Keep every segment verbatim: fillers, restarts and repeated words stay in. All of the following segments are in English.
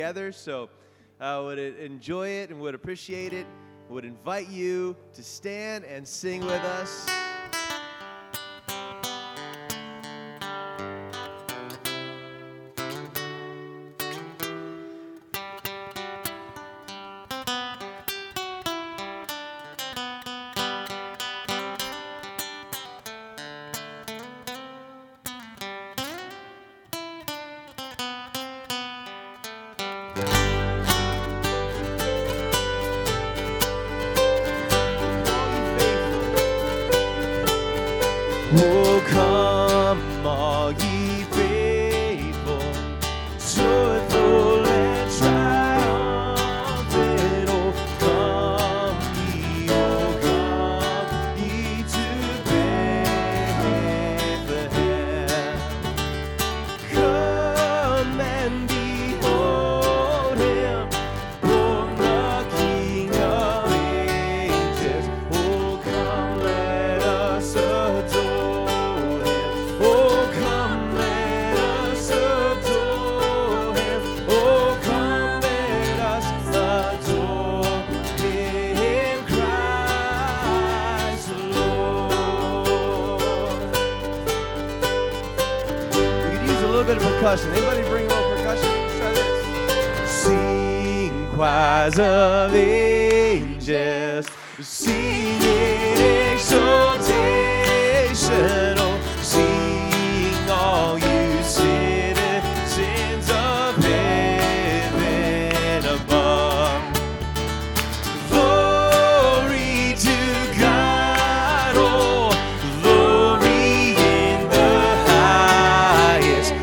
together, so I would enjoy it and would appreciate it. Would invite you to stand and sing with us. Oh, come, all ye faithful, joyful and triumphant. Oh, come ye, oh, come ye to Bethlehem. Come and behold him, born the King of ages. Oh, come, let us adore. Bit of percussion. Anybody bring a little percussion? Let's try this. Sing, choirs of angels, sing in exaltation. Oh, sing all you citizens of heaven above. Glory to God, oh, glory in the highest.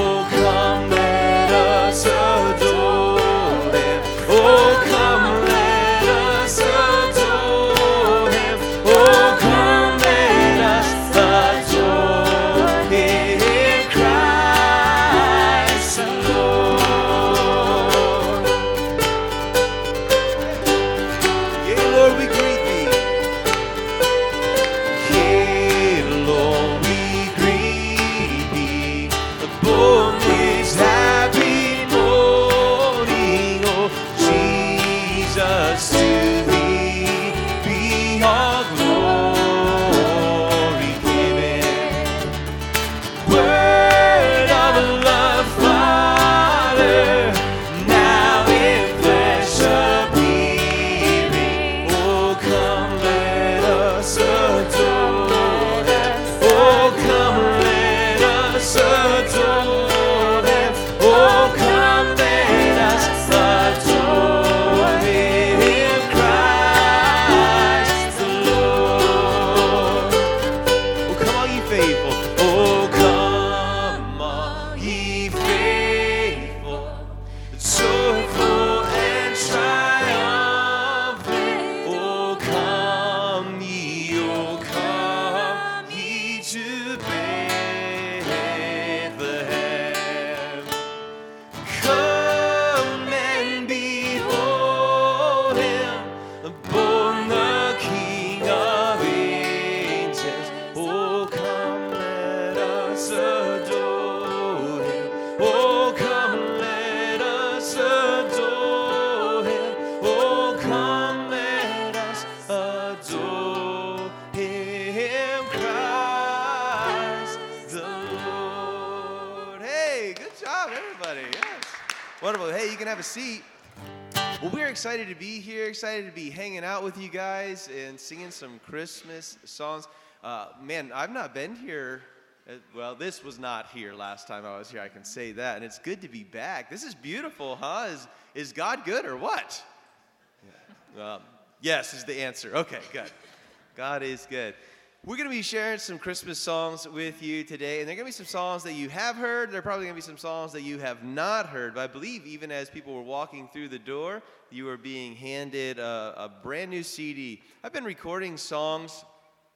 Wonderful. Hey, you can have a seat. Well, we're excited to be here, excited to be hanging out with you guys and singing some Christmas songs. Uh, man, I've not been here. Uh, well, this was not here last time I was here, I can say that. And it's good to be back. This is beautiful, huh? Is, is God good or what? Yeah. Um, yes is the answer. Okay, good. God is good. We're going to be sharing some Christmas songs with you today, and there are going to be some songs that you have heard. There are probably going to be some songs that you have not heard, but I believe even as people were walking through the door, you are being handed a, a brand new C D. I've been recording songs,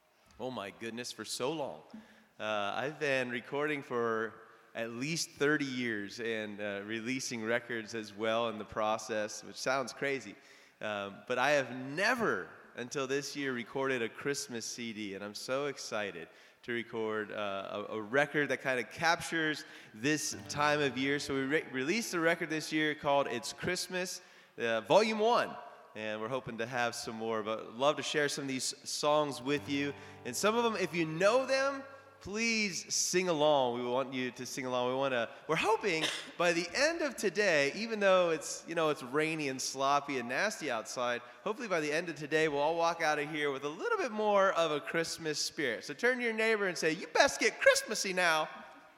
oh my goodness, for so long. Uh, I've been recording for at least thirty years and uh, releasing records as well in the process, which sounds crazy. Um, but I have never until this year recorded a Christmas C D, and I'm so excited to record uh, a, a record that kind of captures this time of year. So we re- released a record this year called It's Christmas, uh, Volume one. And we're hoping to have some more, but love to share some of these songs with you. And some of them, if you know them, please sing along. We want you to sing along. We want to. We're hoping by the end of today, even though it's you know it's rainy and sloppy and nasty outside, hopefully by the end of today, we'll all walk out of here with a little bit more of a Christmas spirit. So turn to your neighbor and say, "You best get Christmassy now."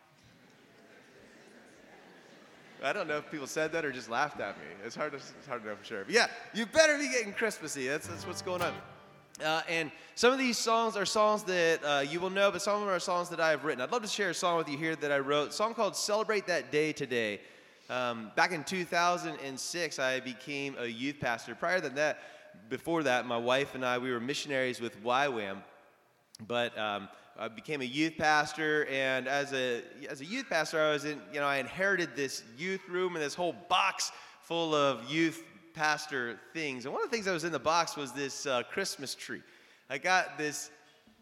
I don't know if people said that or just laughed at me. It's hard to, it's hard to know for sure. But yeah, you better be getting Christmassy. That's, that's what's going on. Uh, and some of these songs are songs that uh, you will know, but some of them are songs that I have written. I'd love to share a song with you here that I wrote, a song called Celebrate That Day Today. Um, back in two thousand six, I became a youth pastor. Prior to that, before that, my wife and I, we were missionaries with Y WAM. But um, I became a youth pastor, and as a as a youth pastor, I was in, you know, I inherited this youth room and this whole box full of youth pastor things. And one of the things that was in the box was this uh, Christmas tree. I got this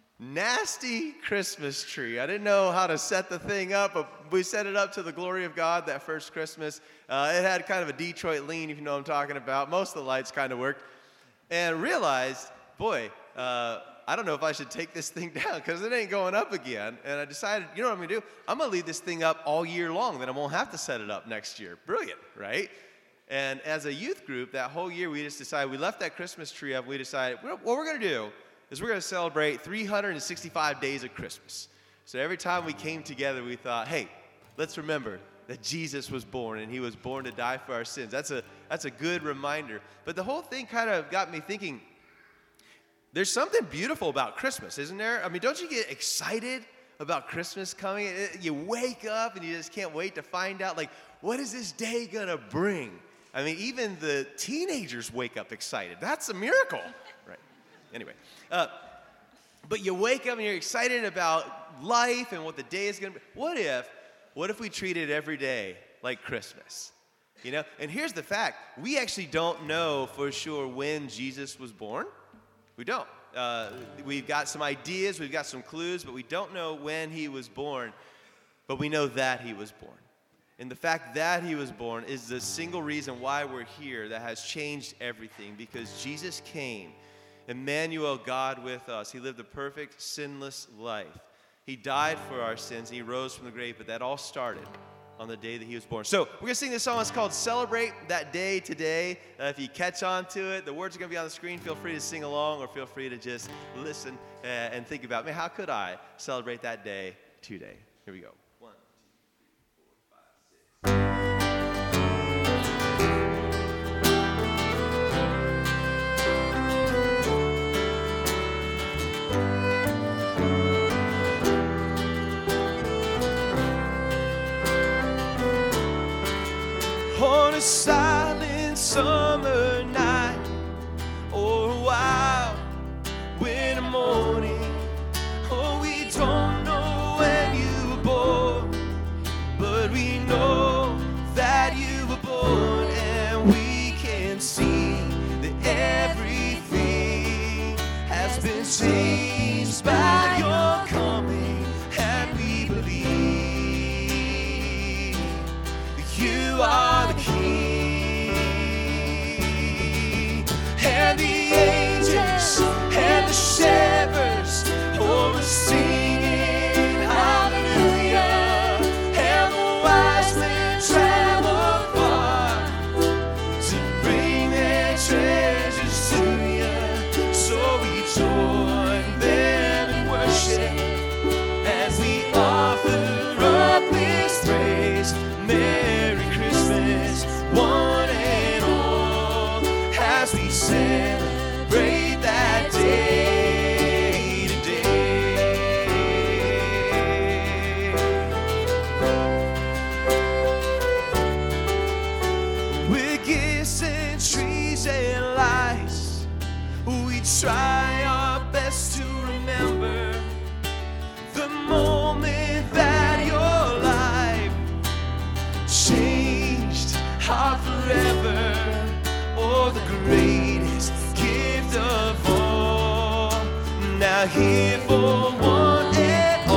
nasty Christmas tree. I didn't know how to set the thing up, but we set it up to the glory of God that first Christmas. Uh, it had kind of a Detroit lean, if you know what I'm talking about. Most of the lights kind of worked. And realized, boy, uh, I don't know if I should take this thing down because it ain't going up again. And I decided, you know what I'm going to do? I'm going to leave this thing up all year long. Then I won't have to set it up next year. Brilliant, right? And as a youth group, that whole year, we just decided, we left that Christmas tree up. We decided, what we're going to do is we're going to celebrate three hundred sixty-five days of Christmas. So every time we came together, we thought, hey, let's remember that Jesus was born, and he was born to die for our sins. That's a, that's a good reminder. But the whole thing kind of got me thinking, there's something beautiful about Christmas, isn't there? I mean, don't you get excited about Christmas coming? It, you wake up and you just can't wait to find out, like, what is this day going to bring? I mean, even the teenagers wake up excited. That's a miracle, right? Anyway, uh, but you wake up and you're excited about life and what the day is going to be. What if, what if we treated every day like Christmas? You know, and here's the fact. We actually don't know for sure when Jesus was born. We don't. Uh, we've got some ideas, we've got some clues, but we don't know when he was born. But we know that he was born. And the fact that he was born is the single reason why we're here that has changed everything. Because Jesus came, Emmanuel, God with us. He lived a perfect, sinless life. He died for our sins. He rose from the grave, but that all started on the day that he was born. So we're going to sing this song. It's called Celebrate That Day Today. Uh, if you catch on to it, the words are going to be on the screen. Feel free to sing along or feel free to just listen uh, and think about, man, how could I celebrate that day today? Here we go. One, two, three, four, five, six. On a silent summer night, or a wild winter morning, oh, we don't know when you were born, but we know that you were born, and we can see that everything has been changed by your coming, and we believe that you are the King, and the angels and the shepherds all are singing hallelujah, and the wise men travel far to bring their treasures to you. So we join them in worship as we offer up this praise. Merry Christmas, one and all, as we celebrate that day today. With gifts and trees and lights, we try our best to remember the moment that your life changed our forever. Oh, the greatest gift of all. Now here for one and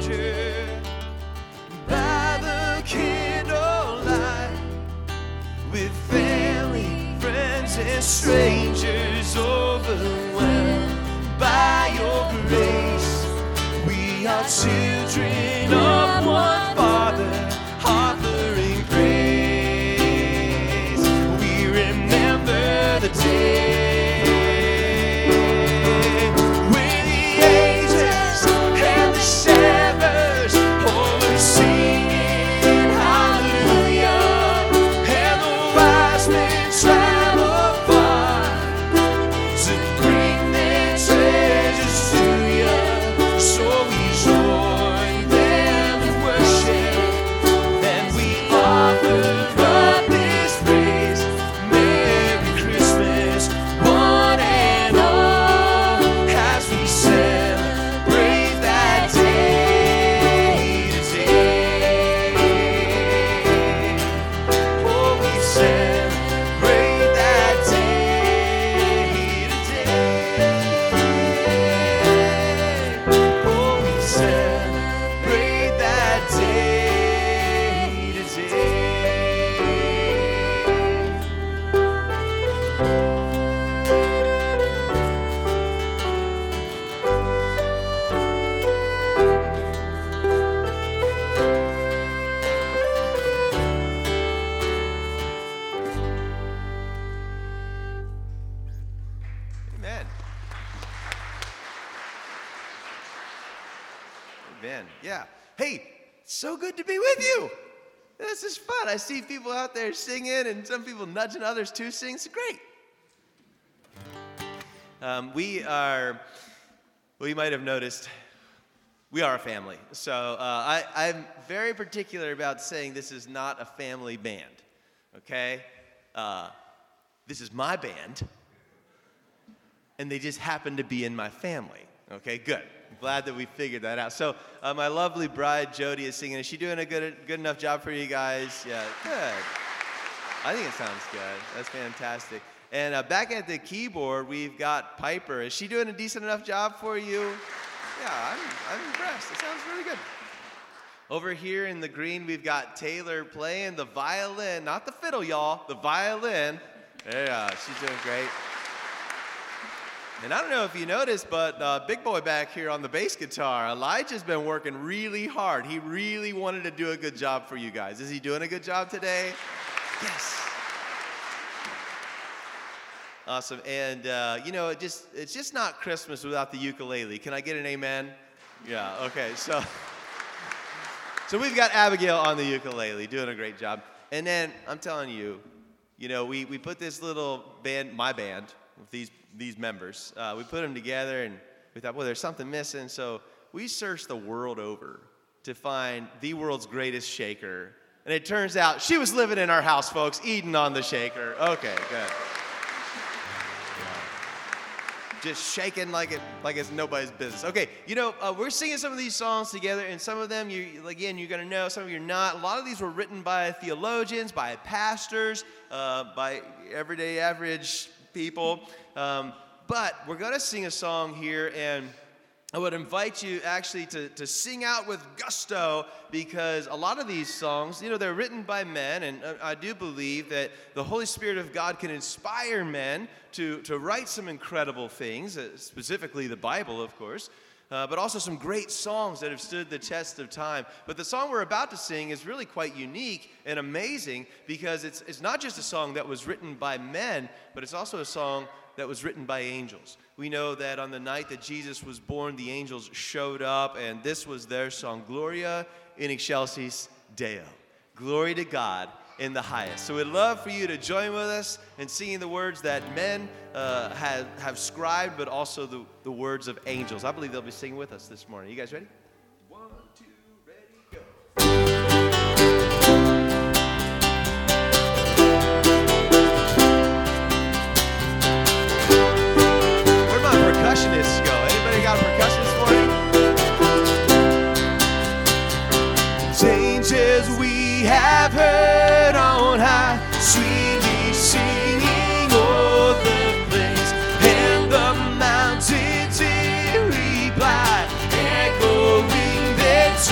manger, by the candlelight, with family, friends, and strangers, overwhelmed by your grace. We are children of one Father, offering praise. We remember the day when the angels and the shepherds all were singing hallelujah, and the wise men traveled far to bring their treasures to you. So we join them in worship, and we offer up this praise. Merry Christmas, one and all, as we celebrate that day today. Oh, we celebrate that day today. Oh, we celebrate that day today. Amen. Amen. Yeah. Hey, so good to be with you. This is fun. I see people out there singing, and some people nudging others to sing. It's great. Um, we are, well, you might have noticed, we are a family. So uh, I, I'm very particular about saying this is not a family band, okay? Uh, this is my band, and they just happen to be in my family. Okay, good. I'm glad that we figured that out. So uh, my lovely bride, Jody, is singing. Is she doing a good good enough job for you guys? Yeah, good. I think it sounds good. That's fantastic. And uh, back at the keyboard, we've got Piper. Is she doing a decent enough job for you? Yeah, I'm, I'm impressed. It sounds really good. Over here in the green, we've got Taylor playing the violin. Not the fiddle, y'all. The violin. Yeah, she's doing great. And I don't know if you noticed, but uh, big boy back here on the bass guitar, Elijah's been working really hard. He really wanted to do a good job for you guys. Is he doing a good job today? Yes. Awesome. And, uh, you know, it just it's just not Christmas without the ukulele. Can I get an amen? Yeah, okay. So, so we've got Abigail on the ukulele doing a great job. And then I'm telling you, you know, we, we put this little band, my band, with these these members. Uh, we put them together, and we thought, well, there's something missing. So we searched the world over to find the world's greatest shaker. And it turns out she was living in our house, folks, eating on the shaker. Okay, good. Yeah. Just shaking like it like it's nobody's business. Okay, you know, uh, we're singing some of these songs together, and some of them, you again, you're going to know, some of you are not. A lot of these were written by theologians, by pastors, uh, by everyday average people. Um, but we're going to sing a song here, and I would invite you actually to, to sing out with gusto, because a lot of these songs, you know, they're written by men, and I do believe that the Holy Spirit of God can inspire men to, to write some incredible things, uh, specifically the Bible, of course, uh, but also some great songs that have stood the test of time. But the song we're about to sing is really quite unique and amazing, because it's, it's not just a song that was written by men, but it's also a song that was written by angels. We know that on the night that Jesus was born, the angels showed up, and this was their song, Gloria in excelsis Deo. Glory to God in the highest. So we'd love for you to join with us in singing the words that men uh, have, have scribed, but also the, the words of angels. I believe they'll be singing with us this morning. You guys ready? One, two, ready, go. Where'd my percussionists go? Anybody got a percussion this morning? Angels we have heard on high, sweetly singing o'er the plains, and the mountains in reply, echoing their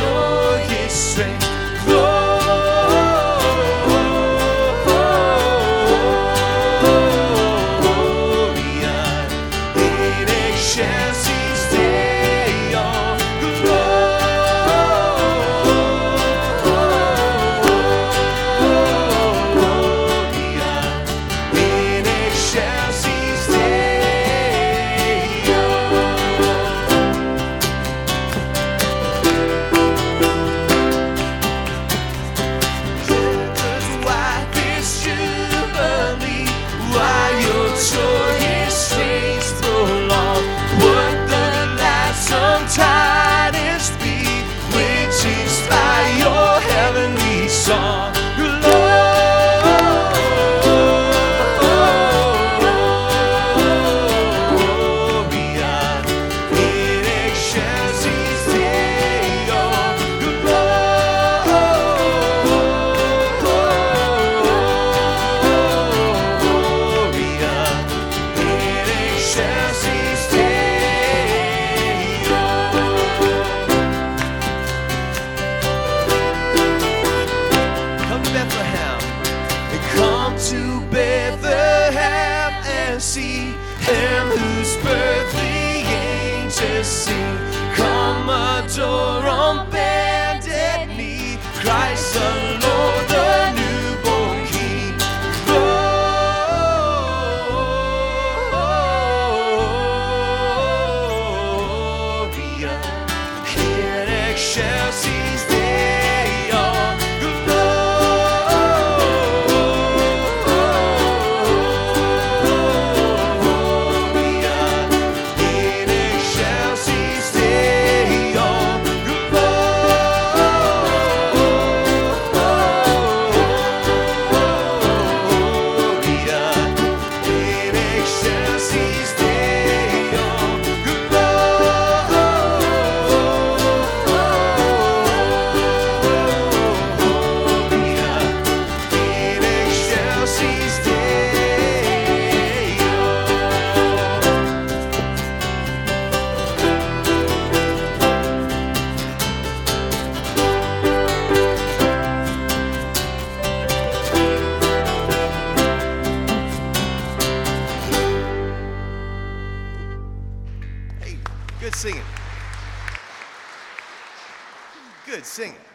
Good, sing it.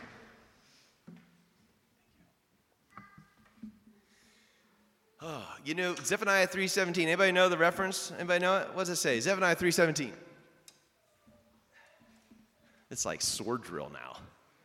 Oh, you know, Zephaniah three seventeen. Anybody know the reference? Anybody know it? What does it say? Zephaniah three seventeen. It's like sword drill now.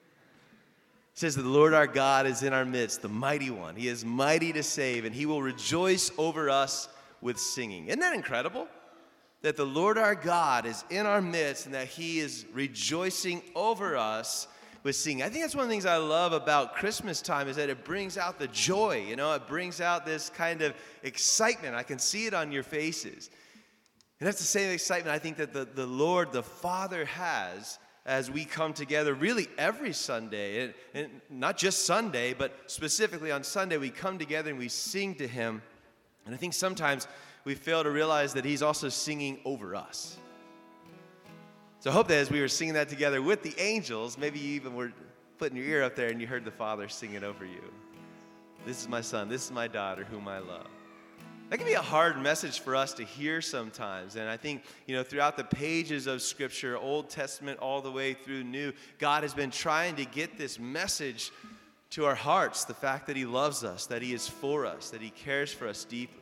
It says that the Lord our God is in our midst, the mighty one. He is mighty to save, and he will rejoice over us with singing. Isn't that incredible? That the Lord our God is in our midst and that he is rejoicing over us with singing. I think that's one of the things I love about Christmas time is that it brings out the joy, you know, it brings out this kind of excitement. I can see it on your faces. And that's the same excitement I think that the, the Lord, the Father has as we come together really every Sunday. And, and not just Sunday, but specifically on Sunday, we come together and we sing to him. And I think sometimes we fail to realize that he's also singing over us. So I hope that as we were singing that together with the angels, maybe you even were putting your ear up there and you heard the Father singing over you. This is my son, this is my daughter whom I love. That can be a hard message for us to hear sometimes. And I think, you know, throughout the pages of Scripture, Old Testament all the way through New, God has been trying to get this message to our hearts, the fact that he loves us, that he is for us, that he cares for us deeply.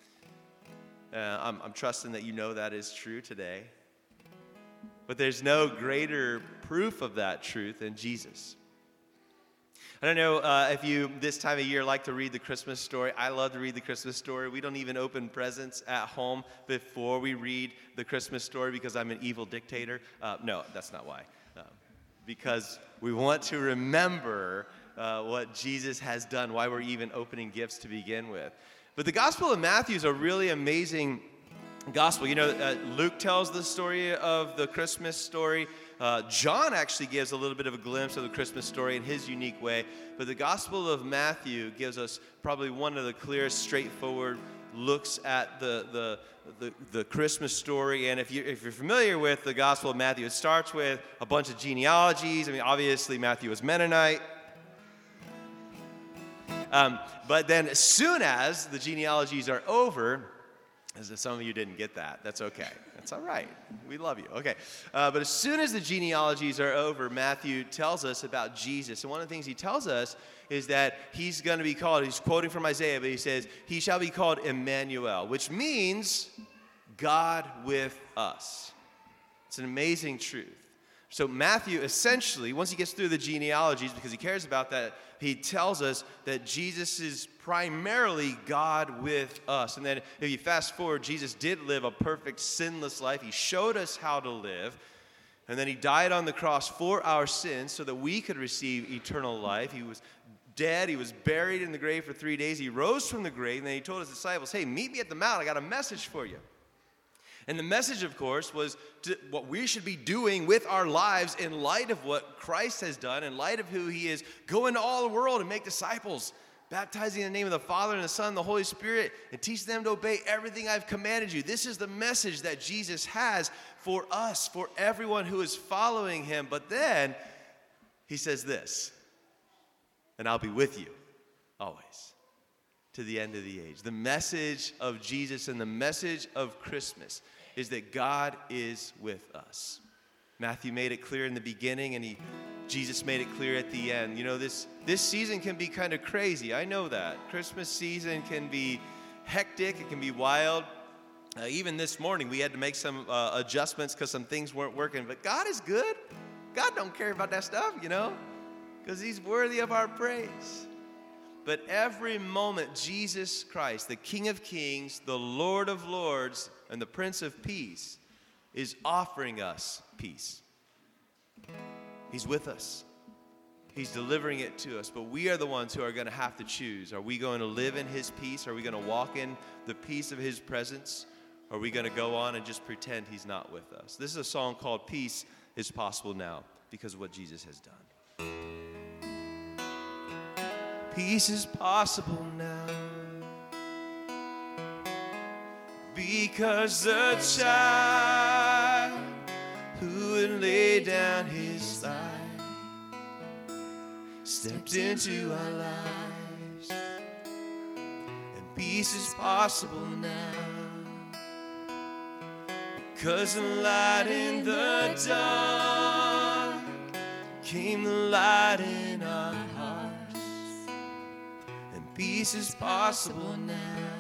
Uh, I'm, I'm trusting that you know that is true today. But there's no greater proof of that truth than Jesus. I don't know uh, if you, this time of year, like to read the Christmas story. I love to read the Christmas story. We don't even open presents at home before we read the Christmas story because I'm an evil dictator. Uh, no, that's not why. Uh, because we want to remember uh, what Jesus has done, why we're even opening gifts to begin with. But the Gospel of Matthew is a really amazing gospel. You know, uh, Luke tells the story of the Christmas story. Uh, John actually gives a little bit of a glimpse of the Christmas story in his unique way. But the Gospel of Matthew gives us probably one of the clearest, straightforward looks at the the the, the Christmas story. And if you if you're familiar with the Gospel of Matthew, it starts with a bunch of genealogies. I mean, obviously Matthew was Mennonite. Um, but then as soon as the genealogies are over, as if some of you didn't get that, that's okay. That's all right. We love you. Okay. Uh, but as soon as the genealogies are over, Matthew tells us about Jesus. And one of the things he tells us is that he's going to be called, he's quoting from Isaiah, but he says, he shall be called Emmanuel, which means God with us. It's an amazing truth. So Matthew essentially, once he gets through the genealogies, because he cares about that, he tells us that Jesus is primarily God with us. And then if you fast forward, Jesus did live a perfect, sinless life. He showed us how to live. And then he died on the cross for our sins so that we could receive eternal life. He was dead. He was buried in the grave for three days. He rose from the grave, and then he told his disciples, hey, meet me at the mount. I got a message for you. And the message, of course, was to what we should be doing with our lives in light of what Christ has done, in light of who he is. Go into all the world and make disciples, baptizing in the name of the Father and the Son and the Holy Spirit, and teach them to obey everything I've commanded you. This is the message that Jesus has for us, for everyone who is following him. But then he says this, and I'll be with you always, to the end of the age. The message of Jesus and the message of Christmas is that God is with us. Matthew made it clear in the beginning, and he, Jesus made it clear at the end. You know, this, this season can be kind of crazy. I know that. Christmas season can be hectic. It can be wild. Uh, even this morning, we had to make some uh, adjustments because some things weren't working. But God is good. God don't care about that stuff, you know, because he's worthy of our praise. But every moment, Jesus Christ, the King of Kings, the Lord of Lords, and the Prince of Peace, is offering us peace. He's with us. He's delivering it to us. But we are the ones who are going to have to choose. Are we going to live in his peace? Are we going to walk in the peace of his presence? Or are we going to go on and just pretend he's not with us? This is a song called Peace is Possible Now because of what Jesus has done. Peace is possible now because the child who would lay down his life stepped into our lives, and peace is possible now because the light in the dark came the light in our hearts, and peace is possible now.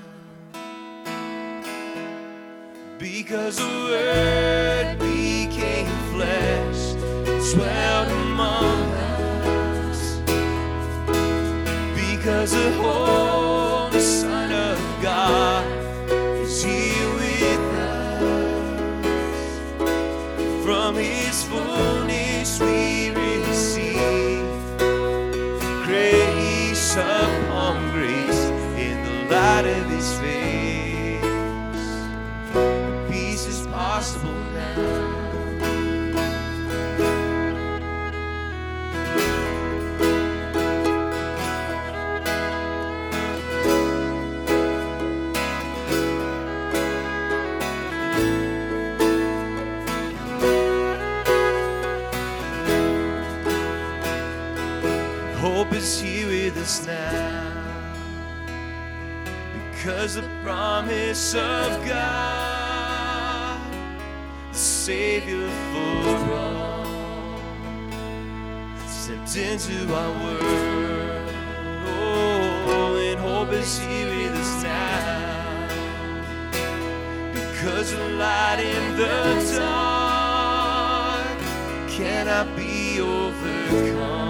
Because the Word became flesh, dwelt among us. Because the Holy Son of God is here with us. From His fullness we receive grace upon grace in the light of His face. Peace is possible now. Hope is here with us now, because the promise of God, the Savior for all, stepped into our world. Oh, and hope is here with us now, because the light in the dark cannot be overcome.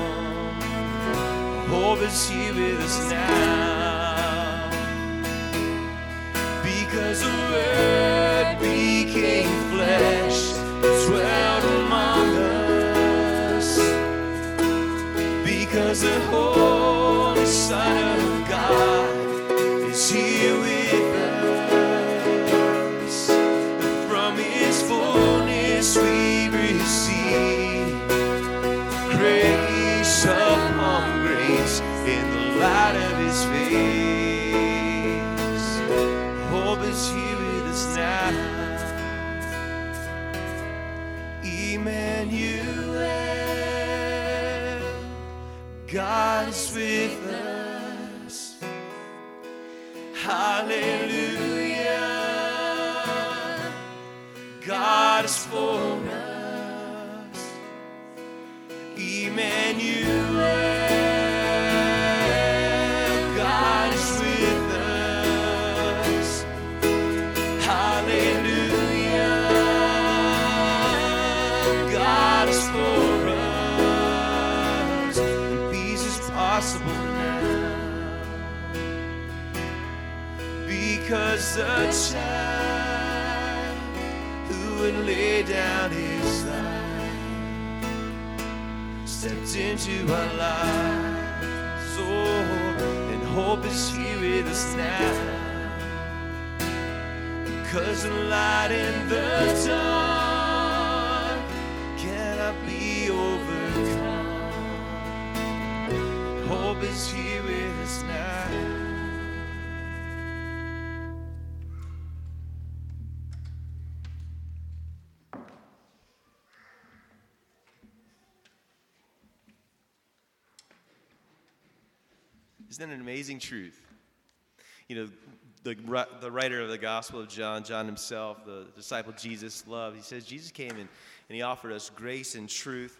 Hope is here with us now, because the Word became flesh, dwelt among us. Because the Holy Son of God is here with us. From His fullness we receive grace upon grace in the light of His face. Hope is here with us now. Emmanuel, God is with us. Hallelujah, God is for us. Emmanuel, God is with us. Hallelujah, God is for us. And peace is possible now, because the child who would lay down His life stepped into our lives. Oh, and hope is here with us now, because the light in the dark cannot be overcome. Hope is here with us now. Isn't that an amazing truth? You know, the, the writer of the Gospel of John, John himself, the disciple Jesus loved, he says Jesus came in and He offered us grace and truth.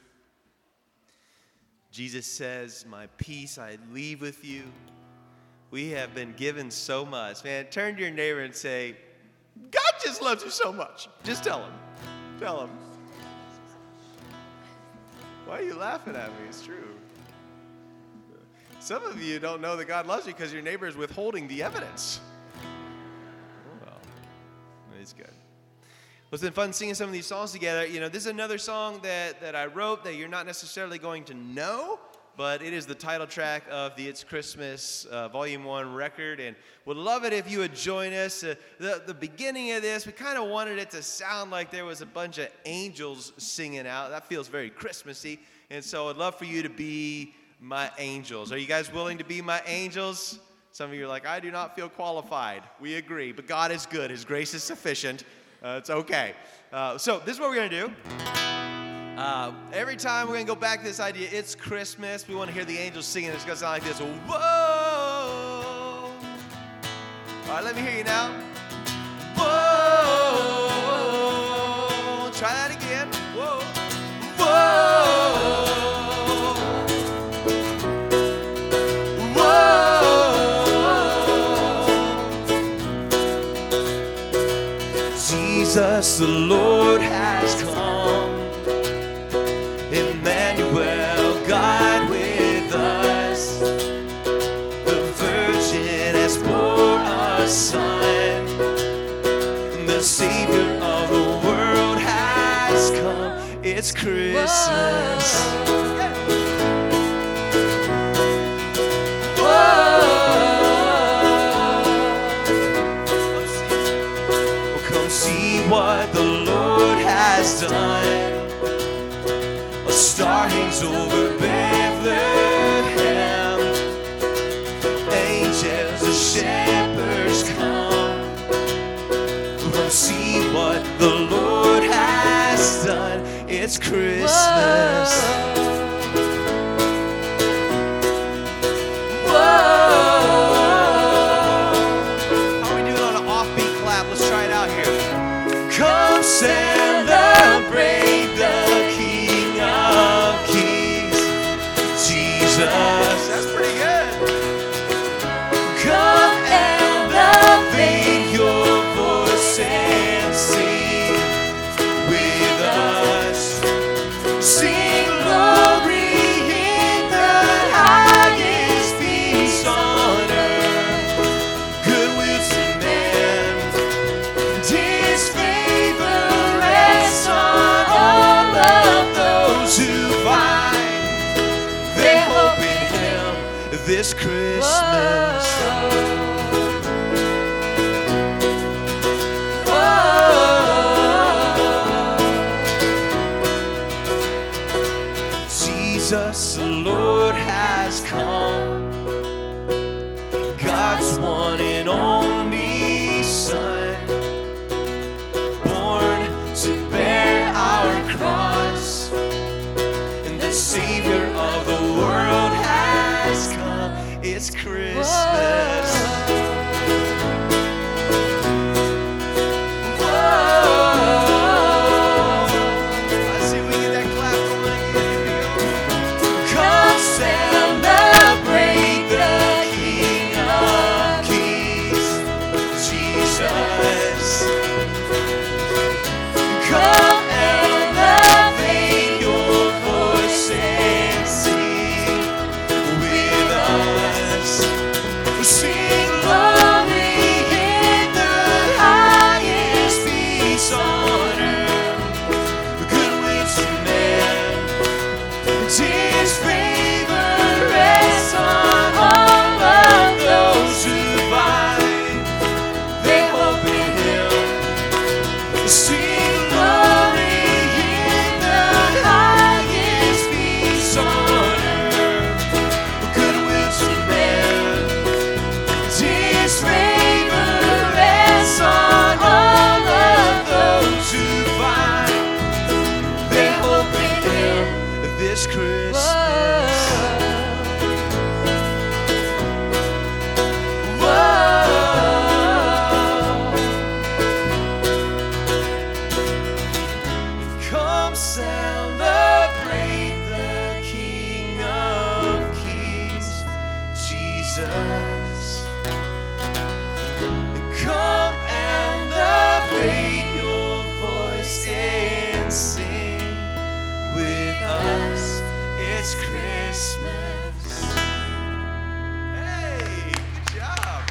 Jesus says, my peace I leave with you. We have been given so much. Man, turn to your neighbor and say, God just loves you so much. Just tell him. Tell him. Why are you laughing at me? It's true. Some of you don't know that God loves you because your neighbor is withholding the evidence. Oh, well, it's good. Well, it's been fun singing some of these songs together. You know, this is another song that, that I wrote that you're not necessarily going to know, but it is the title track of the It's Christmas uh, Volume one record, and would love it if you would join us. Uh, the, the beginning of this, we kind of wanted it to sound like there was a bunch of angels singing out. That feels very Christmassy, and so I'd love for you to be my angels. Are you guys willing to be my angels? Some of you are like, I do not feel qualified. We agree, but God is good. His grace is sufficient. Uh, it's okay. Uh, so this is what we're going to do. Uh, every time we're going to go back to this idea, it's Christmas. We want to hear the angels singing. It's going to sound like this. Whoa! All right, let me hear you now. Whoa! Try that again. Whoa! Whoa! Jesus, the Lord has come. Emmanuel, God with us. The Virgin has borne a Son. The Savior of the world has come. It's Christmas. What the Lord has done. A star hangs over Bethlehem. Angels, the shepherds come. Come see what the Lord has done. It's Christmas. Whoa. How are we doing on an offbeat clap? Let's try it out here. Come celebrate the King of Kings, Jesus. That's pretty good. Come elevate your voice and sing with us. Sing glory in the highest, peace on earth, goodwill to men. His favor rests on all of those who find their hope in Him this Christmas. Jesus, the Lord has come. God's one and only Son, to bear our cross, and the Savior of the world has come. It's Christmas. Whoa. I see we get that clap going. Here we go. Come celebrate the King of Kings, Jesus. Come elevate your voice and sing with us. Sing glory in the highest, peace on earth, goodwill to men. His favor rests on all of those who find their hope in Him. Sing this Christmas. Whoa. Come celebrate the King of Kings, Jesus. Come elevate your voice and sing with us. It's Christmas. Hey, good job.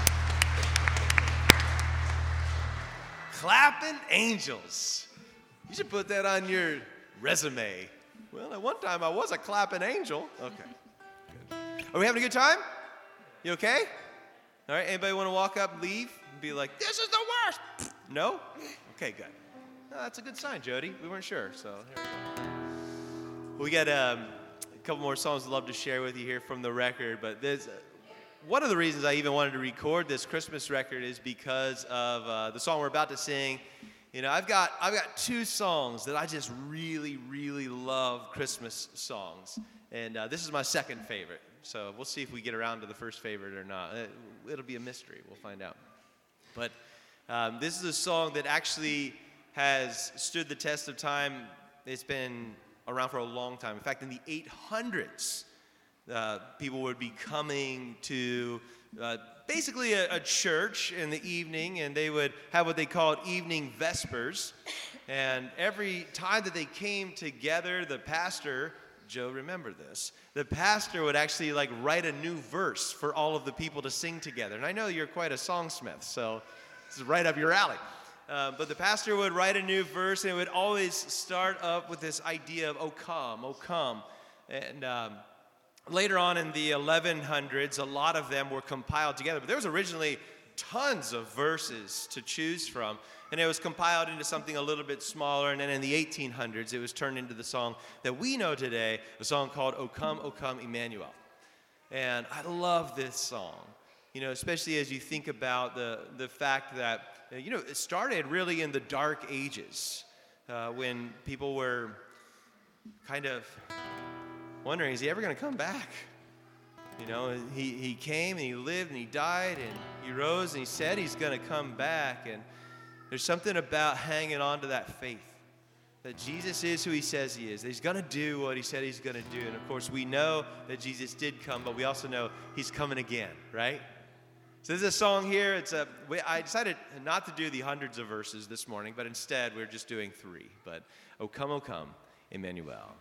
Clapping angels. You should put that on your resume. Well, at one time I was a clapping angel. Okay. Good. Are we having a good time? You okay? All right, anybody want to walk up and leave and be like, this is the worst? No? Okay, good. No, that's a good sign, Jody. We weren't sure, so here we go. We got um, a couple more songs I'd love to share with you here from the record, but there's, uh, one of the reasons I even wanted to record this Christmas record is because of uh, the song we're about to sing. You know, I've got I've got two songs that I just really, really love, Christmas songs, and uh, this is my second favorite. So we'll see if we get around to the first favorite or not. It, it'll be a mystery. We'll find out. But um, this is a song that actually has stood the test of time. It's been around for a long time. In fact, in the eight hundreds, uh, people would be coming to uh, basically a, a church in the evening, and they would have what they called evening vespers. And every time that they came together, the pastor, Joe, remember this, the pastor would actually like write a new verse for all of the people to sing together. And I know you're quite a songsmith, so this is right up your alley. Uh, but the pastor would write a new verse, and it would always start up with this idea of, oh, come, oh, come. And um, later on in the eleven hundreds, a lot of them were compiled together. But there was originally tons of verses to choose from, and it was compiled into something a little bit smaller. And then in the eighteen hundreds, it was turned into the song that we know today, a song called O Come, O Come, Emmanuel. And I love this song, you know, especially as you think about the, the fact that, you know, it started really in the dark ages uh, when people were kind of wondering, is he ever going to come back? You know, he, he came and he lived and he died and he rose and he said he's going to come back. And there's something about hanging on to that faith, that Jesus is who he says he is, that he's going to do what he said he's going to do. And of course, we know that Jesus did come, but we also know he's coming again, right? So this is a song here. It's a, I decided not to do the hundreds of verses this morning, but instead we're just doing three. But, O come, O come, Emmanuel.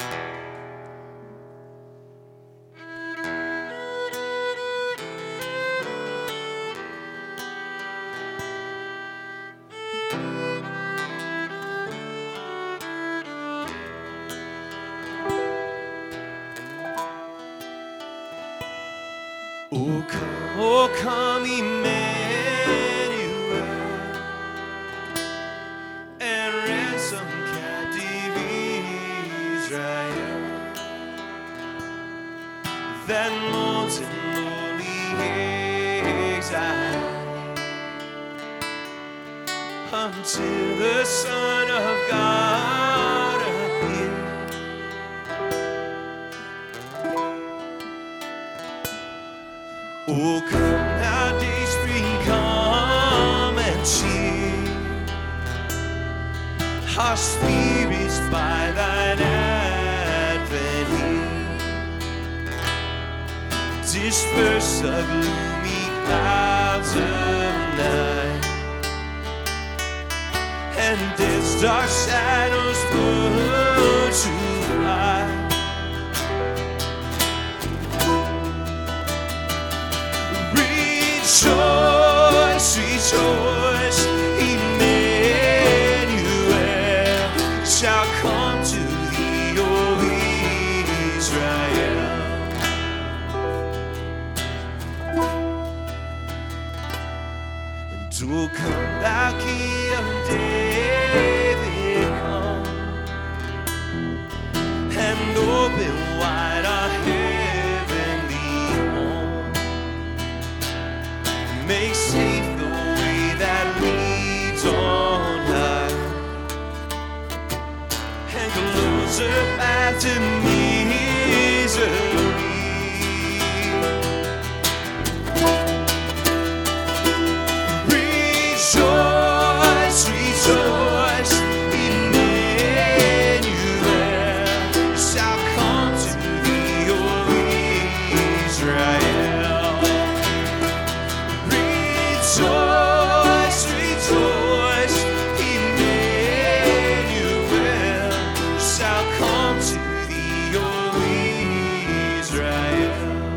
O come, O come, Emmanuel, and ransom captive Israel, that mourns in lonely exile, until the Son of God appear. Oh, come now, day spring, come and cheer our spirits by thine advent here. Disperse the gloomy clouds of night, and death's dark shadows put to light. Rejoice, rejoice, Emmanuel shall come to thee, O Israel. And O come, thou King of David, come and open wide our heavenly home. Make safe the way that leads on high, and close her path to misery. Rejoice, rejoice, Emmanuel shall come to thee, O Israel. Rejoice, rejoice, Emmanuel shall come to thee, O Israel.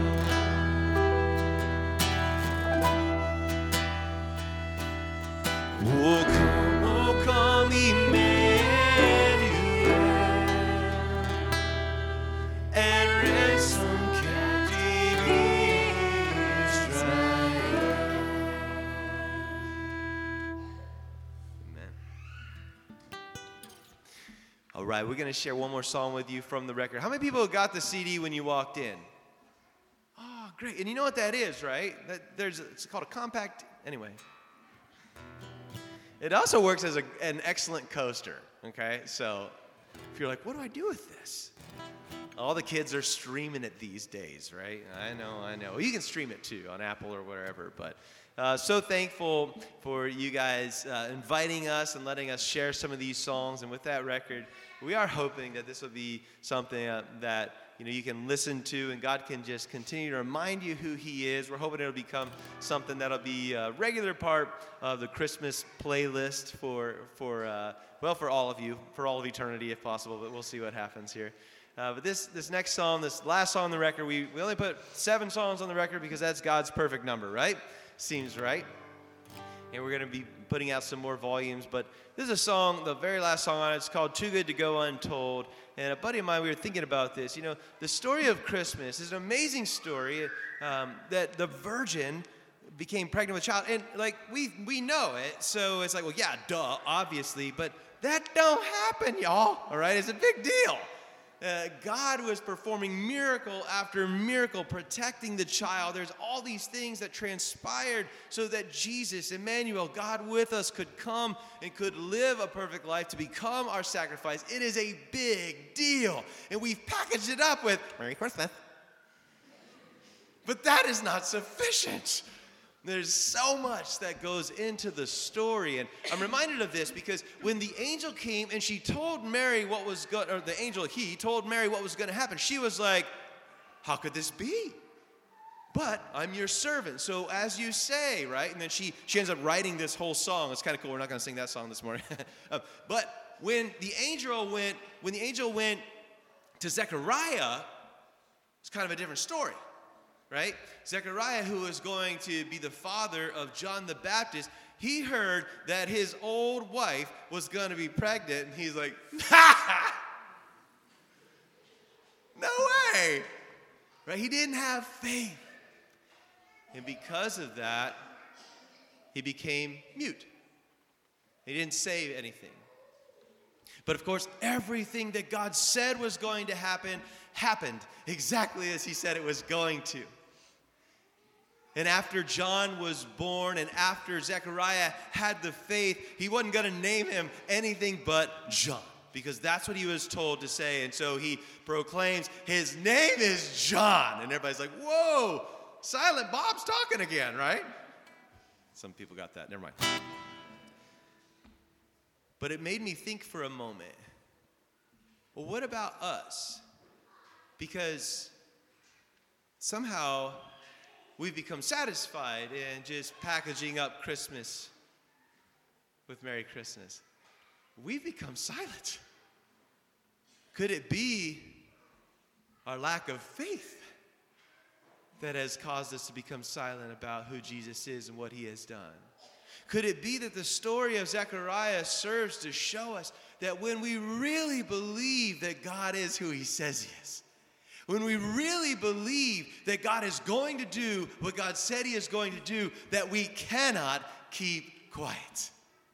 Oh come, oh come, Emmanuel, and ransom captive Israel. Amen. All right, we're going to share one more song with you from the record. How many people got the C D when you walked in? Oh, great. And you know what that is, right? That there's a, it's called a compact, anyway. It also works as a, an excellent coaster, okay? So if you're like, what do I do with this? All the kids are streaming it these days, right? I know, I know. You can stream it too on Apple or wherever, but Uh, so thankful for you guys uh, inviting us and letting us share some of these songs. And with that record, we are hoping that this will be something uh, that you know you can listen to, and God can just continue to remind you who He is. We're hoping it'll become something that'll be a regular part of the Christmas playlist for for uh, well for all of you, for all of eternity if possible. But we'll see what happens here. Uh, but this this next song, this last song on the record, we, we only put seven songs on the record because that's God's perfect number, right? Seems right. And we're going to be putting out some more volumes. But this is a song, the very last song on it, it's called Too Good to Go Untold. And a buddy of mine, we were thinking about this. You know, the story of Christmas is an amazing story um, that the virgin became pregnant with a child. And, like, we we know it. So it's like, well, yeah, duh, obviously. But that don't happen, y'all. All right? It's a big deal. Uh, God was performing miracle after miracle, protecting the child. There's all these things that transpired so that Jesus, Emmanuel, God with us, could come and could live a perfect life to become our sacrifice. It is a big deal. And we've packaged it up with Merry Christmas. But that is not sufficient. There's so much that goes into the story, and I'm reminded of this because when the angel came and she told Mary what was going, or the angel, he told Mary what was going to happen, she was like, how could this be? But I'm your servant, so as you say, right? And then she, she ends up writing this whole song. It's kind of cool. We're not going to sing that song this morning. uh, but when the angel went, when the angel went to Zechariah, it's kind of a different story. Right? Zechariah, who was going to be the father of John the Baptist, he heard that his old wife was going to be pregnant, and he's like, ha! No way! Right? He didn't have faith. And because of that, he became mute. He didn't say anything. But of course, everything that God said was going to happen, happened exactly as he said it was going to. And after John was born and after Zechariah had the faith, he wasn't going to name him anything but John, because that's what he was told to say. And so he proclaims, his name is John. And everybody's like, whoa, Silent Bob's talking again, right? Some people got that. Never mind. But it made me think for a moment, well, what about us? Because somehow we've become satisfied in just packaging up Christmas with Merry Christmas. We've become silent. Could it be our lack of faith that has caused us to become silent about who Jesus is and what he has done? Could it be that the story of Zechariah serves to show us that when we really believe that God is who he says he is, when we really believe that God is going to do what God said he is going to do, that we cannot keep quiet?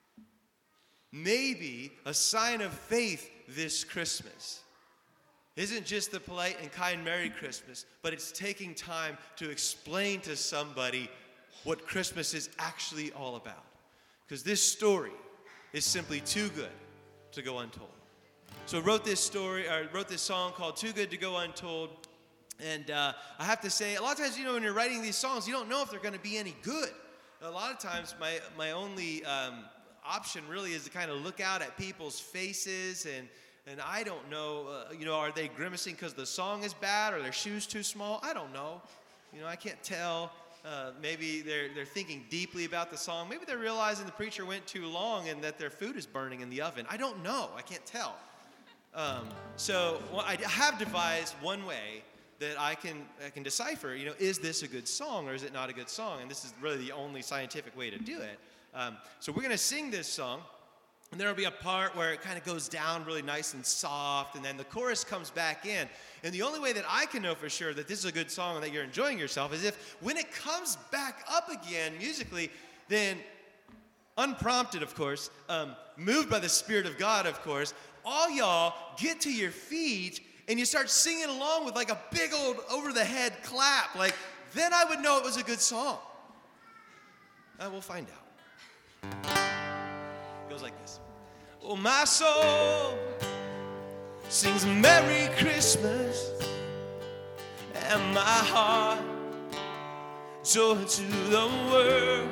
Maybe a sign of faith this Christmas isn't just the polite and kind Merry Christmas, but it's taking time to explain to somebody what Christmas is actually all about. Because this story is simply too good to go untold. So I wrote this story, or wrote this song called Too Good to Go Untold. And uh, I have to say, a lot of times, you know, when you're writing these songs, you don't know if they're going to be any good. A lot of times, my, my only um, option really is to kind of look out at people's faces, and, and I don't know, uh, you know, are they grimacing because the song is bad, or their shoes too small? I don't know. You know, I can't tell. Uh, maybe they're, they're thinking deeply about the song. Maybe they're realizing the preacher went too long and that their food is burning in the oven. I don't know. I can't tell. Um, so well, I have devised one way that I can I can decipher, you know, is this a good song or is it not a good song? And this is really the only scientific way to do it. Um, so we're going to sing this song, and there will be a part where it kind of goes down really nice and soft, and then the chorus comes back in. And the only way that I can know for sure that this is a good song and that you're enjoying yourself is if when it comes back up again musically, then unprompted, of course, um, moved by the Spirit of God, of course, all y'all get to your feet and you start singing along with like a big old over-the-head clap. Like, then I would know it was a good song. Uh, we'll find out. It goes like this. Oh, my soul sings Merry Christmas, and my heart joy to the world.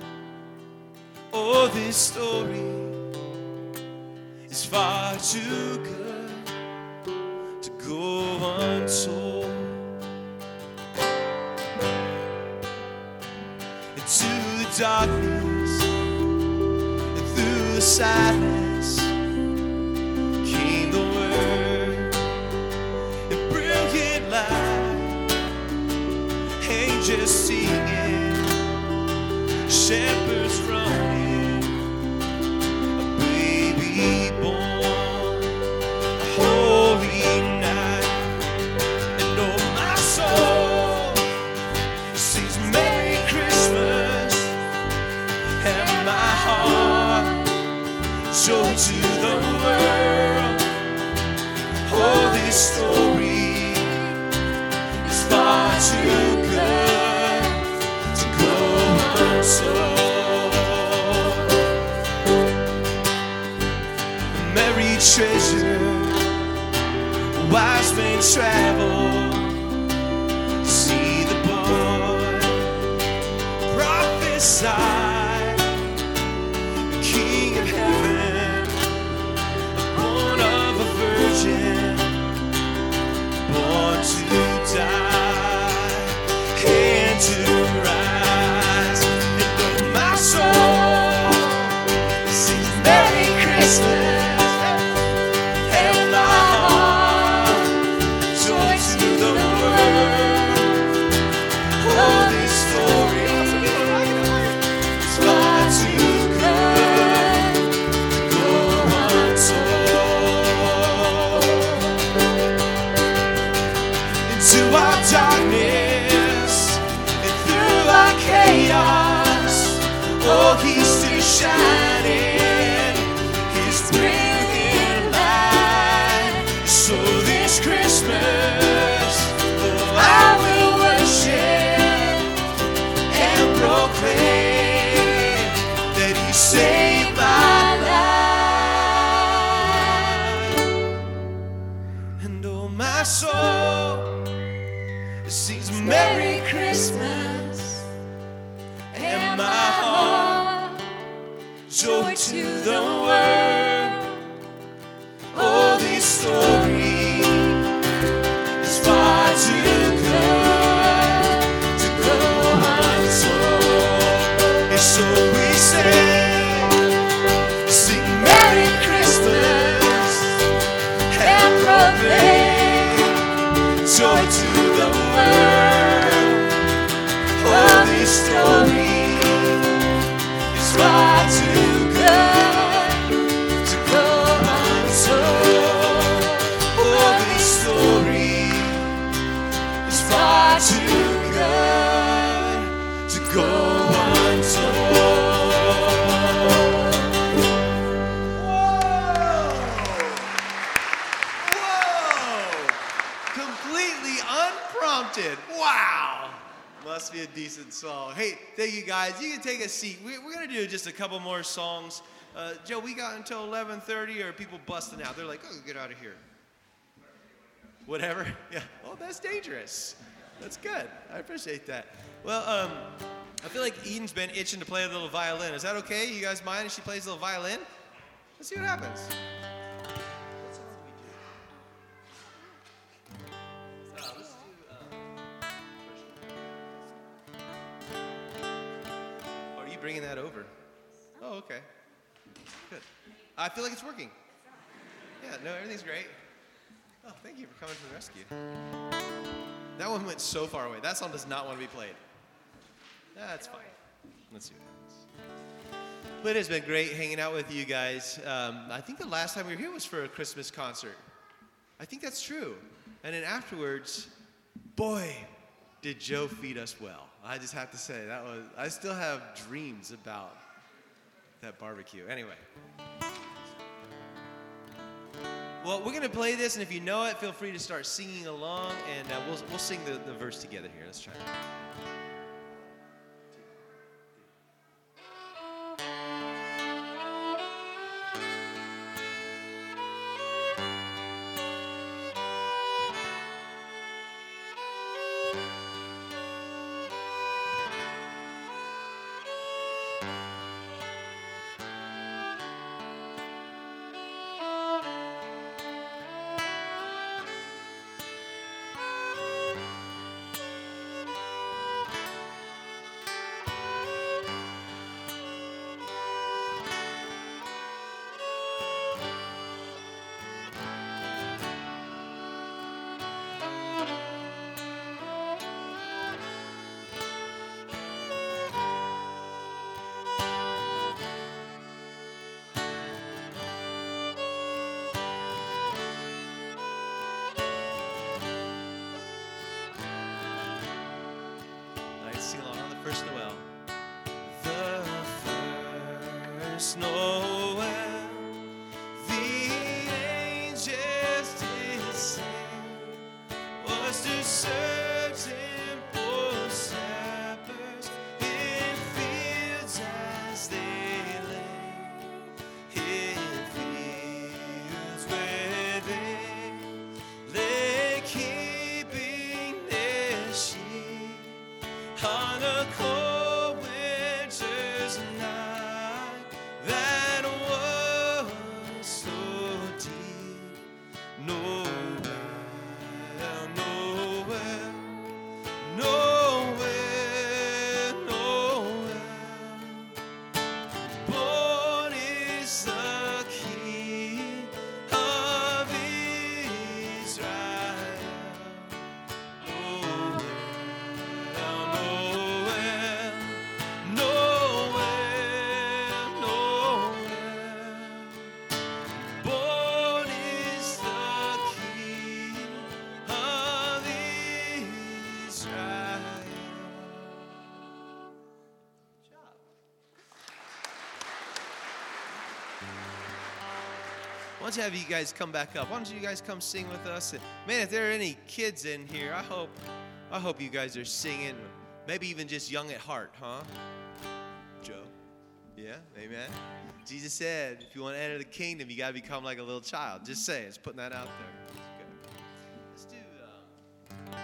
Oh, this story is far too good to go untold. Into the darkness and through the sadness came the word in brilliant light. Angels singing, shepherds running, a baby born, a holy night. And oh, my soul sings Merry Christmas, and my heart joy to the world. Oh, this story is far too good to go untold. A merry treasure, wise men travel to see the boy prophesied, the King of heaven, born of a virgin, born to die and to rise. And oh, my soul sings Merry Christmas, and my heart joy to the world. Oh, this story is far too good to go untold. Into our darkness and through our chaos, oh, he's still shining his brilliant light. So this Christmas, oh, I will worship and proclaim that he saved my life. And oh, my soul sings Merry Christmas, and my heart joy to the world. Oh, this story is far too good to go untold. And so we sing, sing Merry Christmas and proclaim joy to the world. Oh, this story is far too good to go untold. Oh, this story is far too good to go untold. Whoa! Whoa! Completely unprompted. Wow! Must be a decent song. Hey, thank you guys. You can take a seat. We're, we're going to do just a couple more songs. Uh, Joe, we got until eleven thirty, or are people busting out? They're like, oh, get out of here. Whatever. Yeah. Oh, that's dangerous. That's good. I appreciate that. Well, um, I feel like Eden's been itching to play a little violin. Is that okay? You guys mind if she plays a little violin? Let's see what happens. Are you bringing that over? Oh, okay. Good. I feel like it's working. Yeah, no, everything's great. Oh, thank you for coming to the rescue. That one went so far away. That song does not want to be played. That's fine. Let's see what happens. But it has been great hanging out with you guys. Um, I think the last time we were here was for a Christmas concert. I think that's true. And then afterwards, boy, did Joe feed us well. I just have to say, that was, I still have dreams about that barbecue. Anyway. Well, we're going to play this, and if you know it, feel free to start singing along, and uh, we'll, we'll sing the, the verse together here. Let's try it. to certain poor shepherds in fields as they lay, in fields where they lay keeping their sheep on a cold winter's night that was so deep. Nowhere, nowhere, nowhere, nowhere. Born is the King of Israel. Nowhere, nowhere, nowhere, nowhere. Born is the King of Israel. Good job. Why don't you have you guys come back up? Why don't you guys come sing with us? And man, if there are any kids in here, I hope, I hope you guys are singing. Maybe even just young at heart, huh? Joe. Yeah, amen. Jesus said, if you want to enter the kingdom, you got to become like a little child. Just say it. Just putting that out there. Good. Let's do. Uh,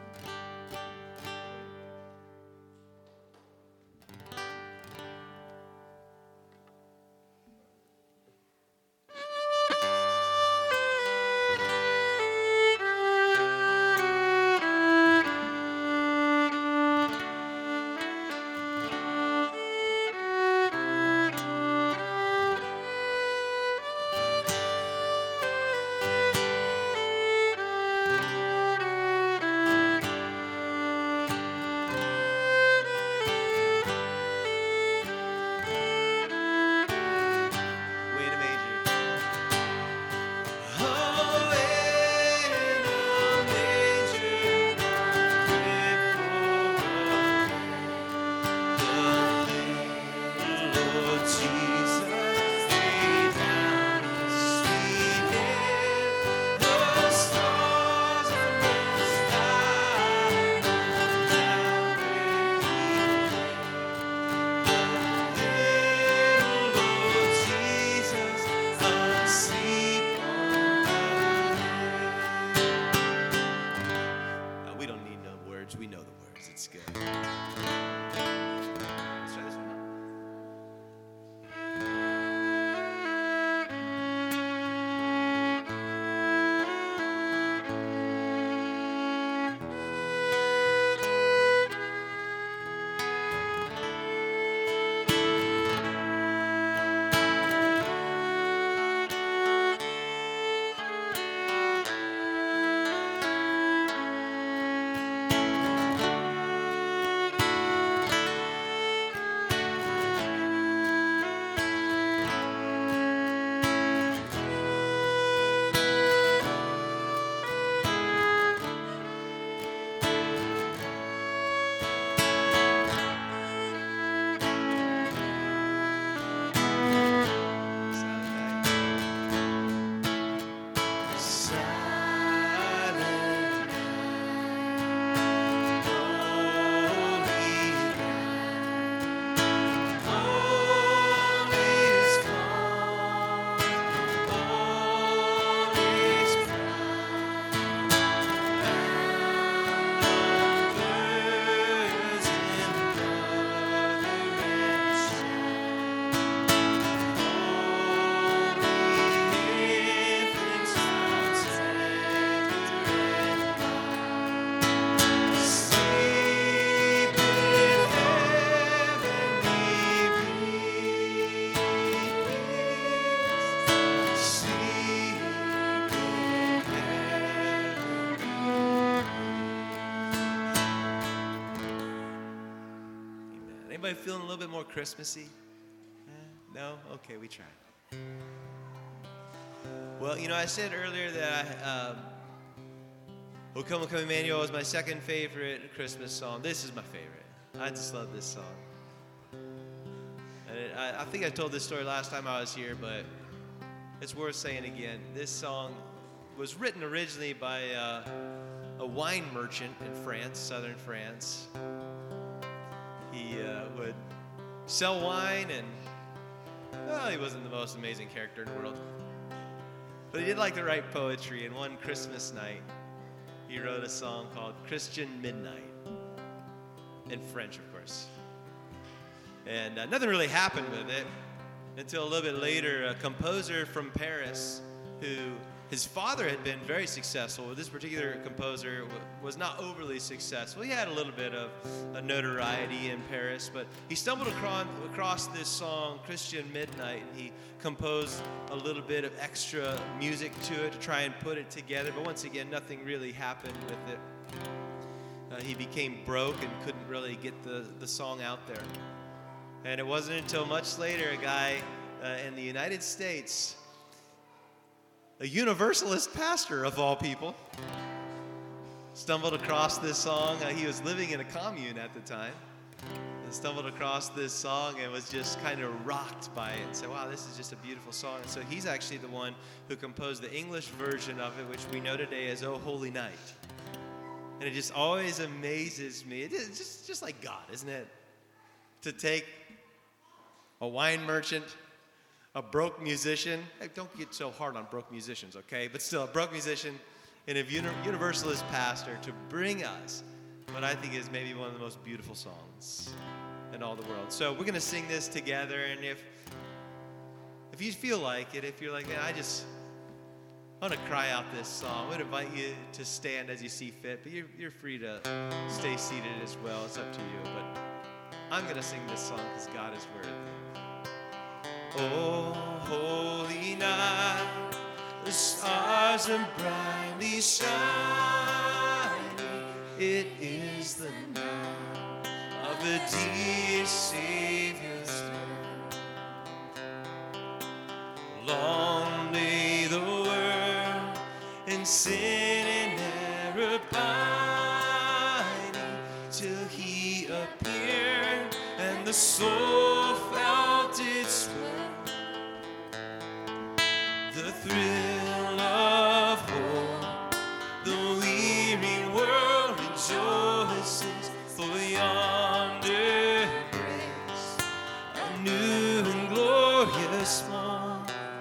Wait a major. Oh, in a major, the Lord Jesus laid down his sweet head. The stars of the sky down where he lay. The Lord Jesus asleep on the hay. We don't need no words. We know the words. It's good. Let's try this one out. Anybody feeling a little bit more Christmassy? Uh, no? Okay, we tried. Well, you know, I said earlier that I, um, O Come, O Come Emmanuel is my second favorite Christmas song. This is my favorite. I just love this song. And it, I, I think I told this story last time I was here, but it's worth saying again. This song was written originally by uh, a wine merchant in France, southern France. He uh, would sell wine, and well, he wasn't the most amazing character in the world. But he did like to write poetry, and one Christmas night, he wrote a song called Christian Midnight, in French, of course. And uh, nothing really happened with it until a little bit later. A composer from Paris, who his father had been very successful. This particular composer w- was not overly successful. He had a little bit of a notoriety in Paris, but he stumbled across, across this song, Christian Midnight, and he composed a little bit of extra music to it to try and put it together. But once again, nothing really happened with it. Uh, he became broke and couldn't really get the, the song out there. And it wasn't until much later, a guy uh, in the United States, a Universalist pastor of all people, stumbled across this song. Uh, he was living in a commune at the time, and stumbled across this song and was just kind of rocked by it and said, wow, this is just a beautiful song. And so he's actually the one who composed the English version of it, which we know today as Oh Holy Night. And it just always amazes me. It's just, just like God, isn't it? To take a wine merchant, a broke musician. Hey, don't get so hard on broke musicians, okay? But still, a broke musician and a uni- Universalist pastor to bring us what I think is maybe one of the most beautiful songs in all the world. So we're going to sing this together, and if if you feel like it, if you're like, man, I just I want to cry out this song, I would invite you to stand as you see fit, but you're, you're free to stay seated as well. It's up to you. But I'm going to sing this song because God is worthy. Oh, holy night, the stars are brightly shining. It is the night of the dear Savior's birth. Long lay the world in sin and error pining, till He appeared and the soul felt its worth. The thrill of hope, the weary world rejoices, for yonder grace, a new and glorious morn.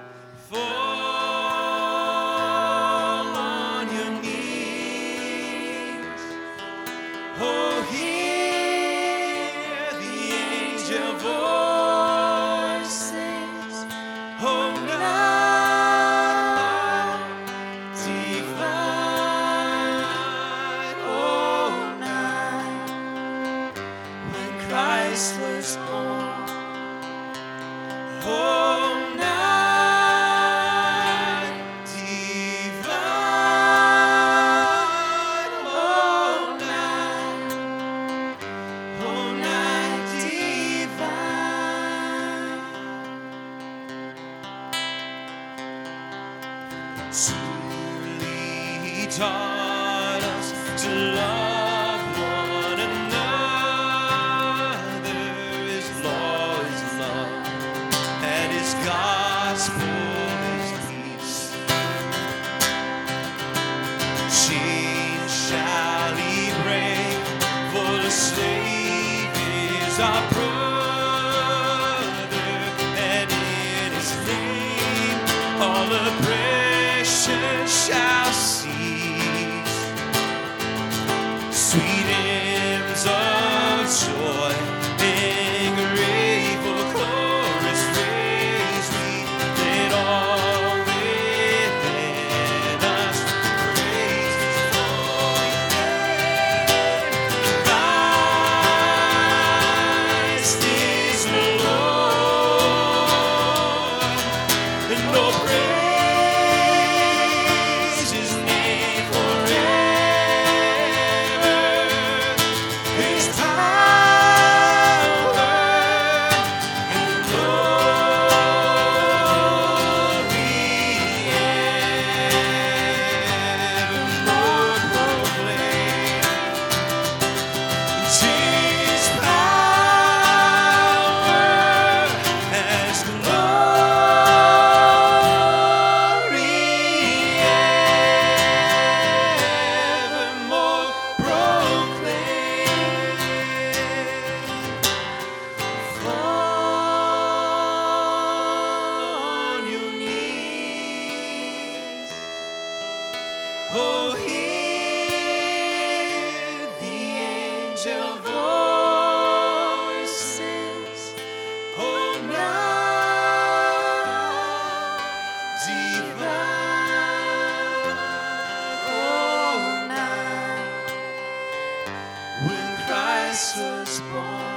Fall on your knees, oh, hear the angel voices, oh, now. Christ was born. Oh, night divine. Oh, night. Oh, night divine. Truly He taught us to love one another. Gospel is peace. Chains shall He break, for the slave is our brother, and in His name all oppression shall cease. Sweet hymns of joy and grateful chorus raise we, let all within us praise His holy name. Christ is the Lord, and no praise His name forever. when Christ was born.